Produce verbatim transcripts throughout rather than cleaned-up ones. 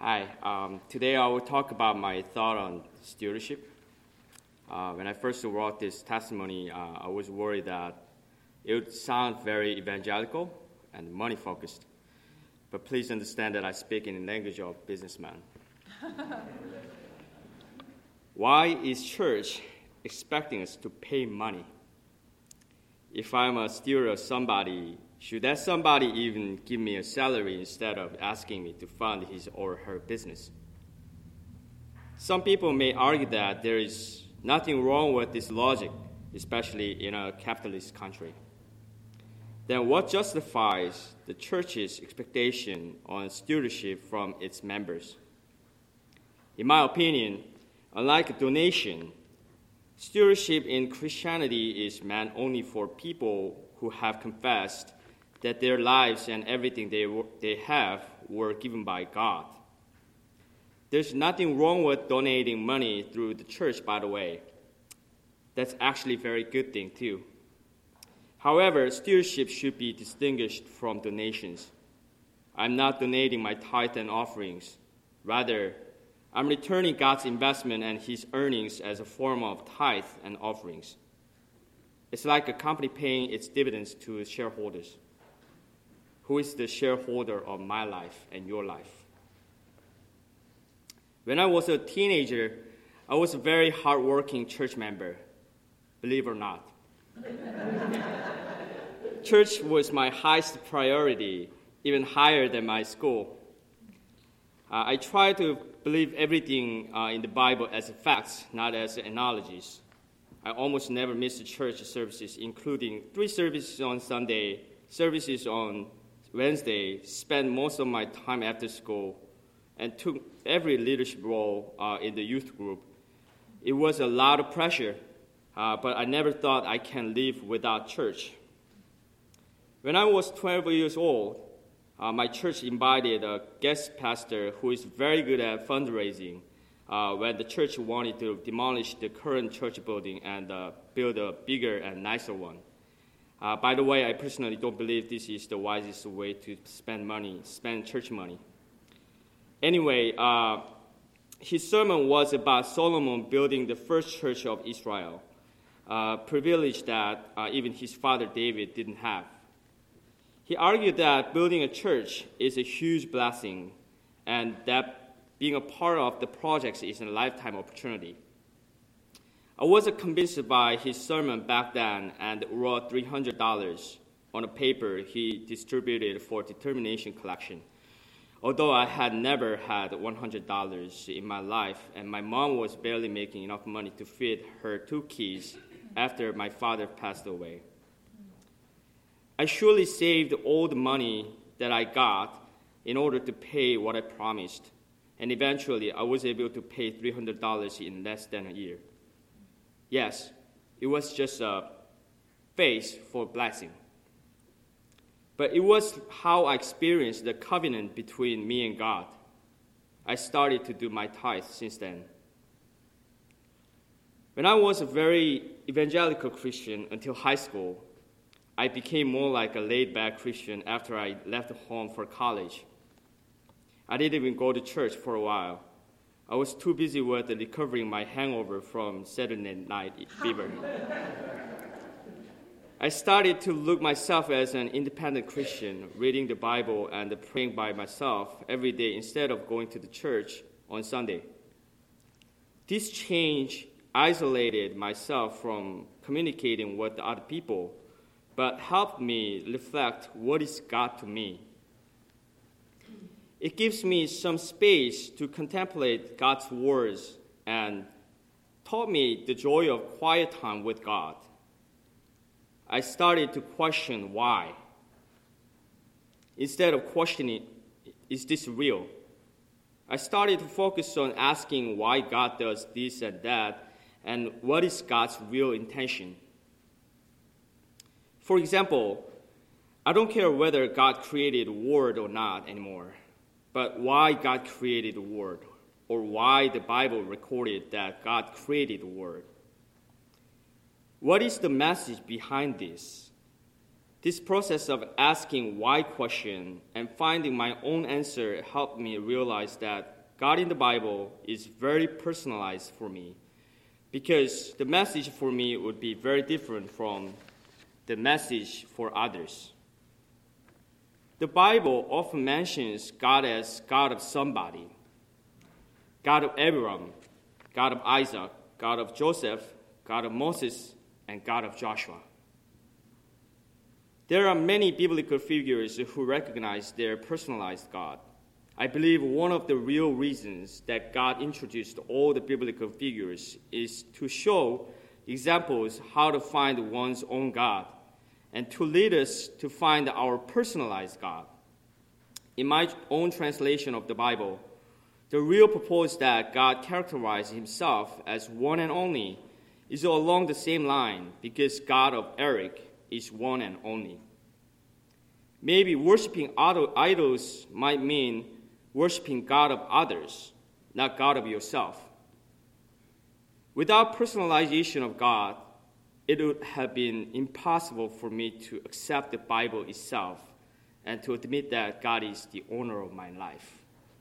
Hi, um, today I will talk about my thought on stewardship. Uh, when I first wrote this testimony, uh, I was worried that it would sound very evangelical and money-focused. But please understand that I speak in the language of businessman. Why is church expecting us to pay money? If I'm a steward of somebody, should that somebody even give me a salary instead of asking me to fund his or her business? Some people may argue that there is nothing wrong with this logic, especially in a capitalist country. Then what justifies the church's expectation on stewardship from its members? In my opinion, unlike a donation, stewardship in Christianity is meant only for people who have confessed that their lives and everything they, they have were given by God. There's nothing wrong with donating money through the church, by the way. That's actually a very good thing, too. However, stewardship should be distinguished from donations. I'm not donating my tithe and offerings. Rather, I'm returning God's investment and his earnings as a form of tithe and offerings. It's like a company paying its dividends to its shareholders. Who is the shareholder of my life and your life? When I was a teenager, I was a very hardworking church member, believe it or not. Church was my highest priority, even higher than my school. Uh, I tried to believe everything uh, in the Bible as facts, not as analogies. I almost never missed church services, including three services on Sunday, services on Wednesday, spent most of my time after school, and took every leadership role uh, in the youth group. It was a lot of pressure, uh, but I never thought I can live without church. When I was twelve years old, uh, my church invited a guest pastor who is very good at fundraising uh, when the church wanted to demolish the current church building and uh, build a bigger and nicer one. Uh, by the way, I personally don't believe this is the wisest way to spend money, spend church money. Anyway, uh, his sermon was about Solomon building the first church of Israel, a privilege that uh, even his father David didn't have. He argued that building a church is a huge blessing and that being a part of the project is a lifetime opportunity. I wasn't convinced by his sermon back then and wrote three hundred dollars on a paper he distributed for determination collection. Although I had never had one hundred dollars in my life and my mom was barely making enough money to feed her two kids after my father passed away. I surely saved all the money that I got in order to pay what I promised, and eventually I was able to pay three hundred dollars in less than a year. Yes, it was just a phase for blessing. But it was how I experienced the covenant between me and God. I started to do my tithe since then. When I was a very evangelical Christian until high school, I became more like a laid-back Christian after I left home for college. I didn't even go to church for a while. I was too busy with recovering my hangover from Saturday night fever. I started to look myself as an independent Christian, reading the Bible and praying by myself every day instead of going to the church on Sunday. This change isolated myself from communicating with other people, but helped me reflect what is God to me. It gives me some space to contemplate God's words and taught me the joy of quiet time with God. I started to question why. Instead of questioning, is this real? I started to focus on asking why God does this and that, and what is God's real intention. For example, I don't care whether God created the world or not anymore, but why God created the world, or why the Bible recorded that God created the world. What is the message behind this? This process of asking why question and finding my own answer helped me realize that God in the Bible is very personalized for me, because the message for me would be very different from the message for others. The Bible often mentions God as God of somebody, God of Abraham, God of Isaac, God of Joseph, God of Moses, and God of Joshua. There are many biblical figures who recognize their personalized God. I believe one of the real reasons that God introduced all the biblical figures is to show examples how to find one's own God and to lead us to find our personalized God. In my own translation of the Bible, the real purpose that God characterized himself as one and only is along the same line, because God of Eric is one and only. Maybe worshiping idols might mean worshiping God of others, not God of yourself. Without personalization of God, it would have been impossible for me to accept the Bible itself and to admit that God is the owner of my life.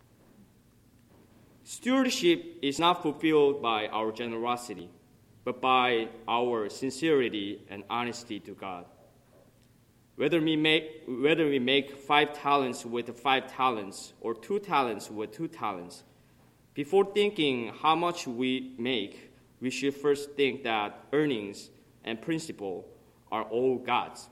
Stewardship is not fulfilled by our generosity, but by our sincerity and honesty to God. Whether we make, whether we make five talents with five talents or two talents with two talents, before thinking how much we make, we should first think that earnings and principle are all God's.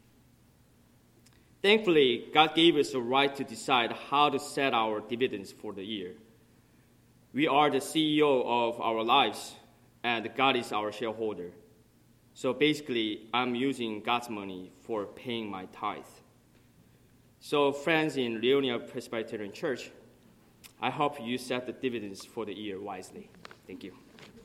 Thankfully, God gave us the right to decide how to set our dividends for the year. We are the C E O of our lives, and God is our shareholder. So basically, I'm using God's money for paying my tithe. So friends in Leonia Presbyterian Church, I hope you set the dividends for the year wisely. Thank you.